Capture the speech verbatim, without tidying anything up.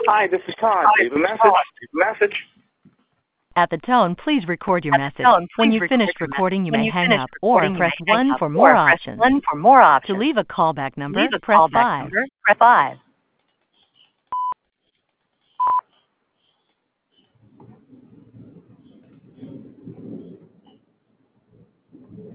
Hi, this is Todd. Leave a message. Leave a message. At the tone, please record your At the message. tone, When please you've record finished your recording, message. you When may you've hang finished up or recording, you press may hang one up for or more press options. one for more To options. leave a callback To number, leave a press callback five. number, press five.